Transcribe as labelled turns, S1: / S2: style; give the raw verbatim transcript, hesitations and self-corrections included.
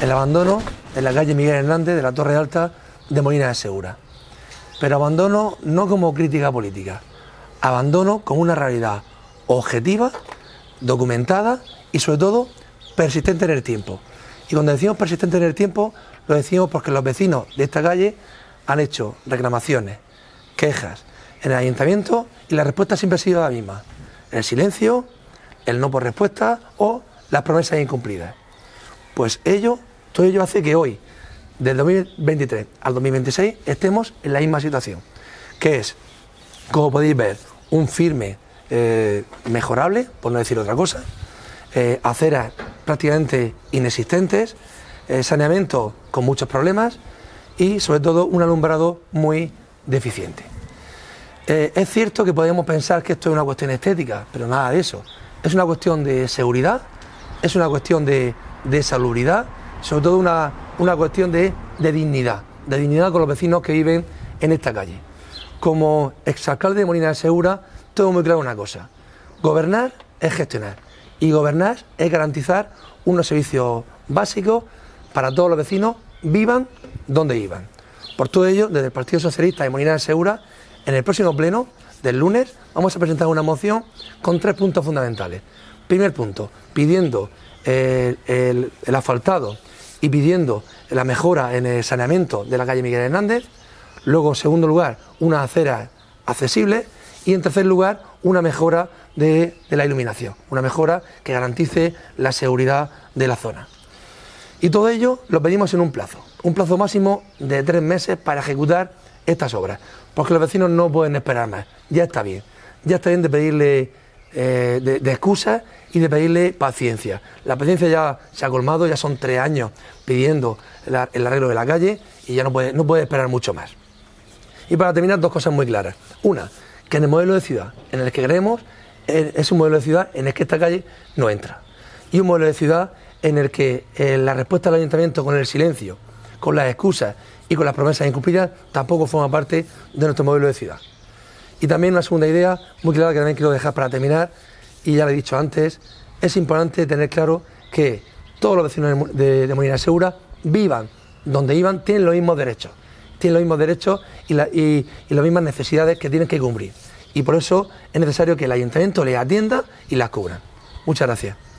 S1: el abandono en la calle Miguel Hernández de la Torre Alta de Molina de Segura. Pero abandono no como crítica política, abandono como una realidad objetiva, documentada y sobre todo persistente en el tiempo. Y cuando decimos persistente en el tiempo, lo decimos porque los vecinos de esta calle han hecho reclamaciones, quejas en el ayuntamiento y la respuesta siempre ha sido la misma: el silencio, el no por respuesta o las promesas incumplidas. Pues ello, todo ello hace que hoy, del dos mil veintitrés al dos mil veintiséis, estemos en la misma situación, que es, como podéis ver, un firme eh, mejorable, por no decir otra cosa, eh, aceras prácticamente inexistentes, eh, saneamiento con muchos problemas y sobre todo un alumbrado muy deficiente. Eh, es cierto que podemos pensar que esto es una cuestión estética, pero nada de eso. Es una cuestión de seguridad, es una cuestión de, de salubridad, sobre todo una, una cuestión de, de dignidad, de dignidad con los vecinos que viven en esta calle. Como exalcalde de Molina de Segura, tengo muy claro una cosa: gobernar es gestionar y gobernar es garantizar unos servicios básicos para todos los vecinos, vivan donde vivan. Por todo ello, desde el Partido Socialista de Molina de Segura, en el próximo pleno del lunes vamos a presentar una moción con tres puntos fundamentales. Primer punto, pidiendo eh, el, el asfaltado y pidiendo la mejora en el saneamiento de la calle Miguel Hernández. Luego, en segundo lugar, una acera accesible. Y en tercer lugar, una mejora de, de la iluminación, una mejora que garantice la seguridad de la zona. Y todo ello lo pedimos en un plazo, un plazo máximo de tres meses para ejecutar estas obras, porque los vecinos no pueden esperar más. Ya está bien, ya está bien de pedirle eh, de, de excusas y de pedirle paciencia. La paciencia ya se ha colmado, ya son tres años pidiendo el, el arreglo de la calle y ya no puede, no puede esperar mucho más. Y para terminar, dos cosas muy claras. Una, que en el modelo de ciudad en el que creemos es un modelo de ciudad en el que esta calle no entra. Y un modelo de ciudad en el que eh, la respuesta del ayuntamiento con el silencio, con las excusas y con las promesas incumplidas tampoco forma parte de nuestro modelo de ciudad. Y también una segunda idea muy clara que también quiero dejar para terminar, y ya lo he dicho antes, es importante tener claro que todos los vecinos de, de Molina de Segura, vivan donde vivan, tienen los mismos derechos. Tienen los mismos derechos y, la, y, y las mismas necesidades que tienen que cumplir. Y por eso es necesario que el ayuntamiento les atienda y las cubra. Muchas gracias.